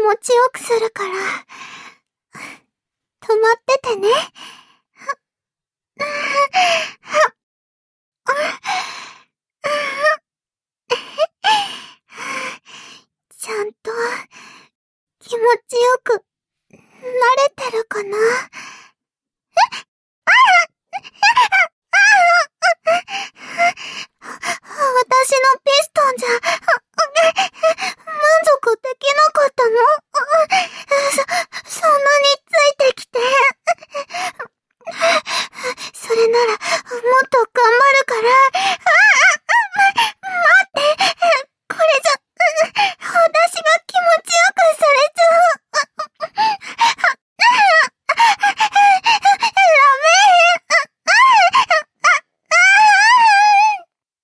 持ちよくするから、止まっててね。ちゃんと気持ちよく慣れてるかな。私のピストンじゃ満足できなかったの？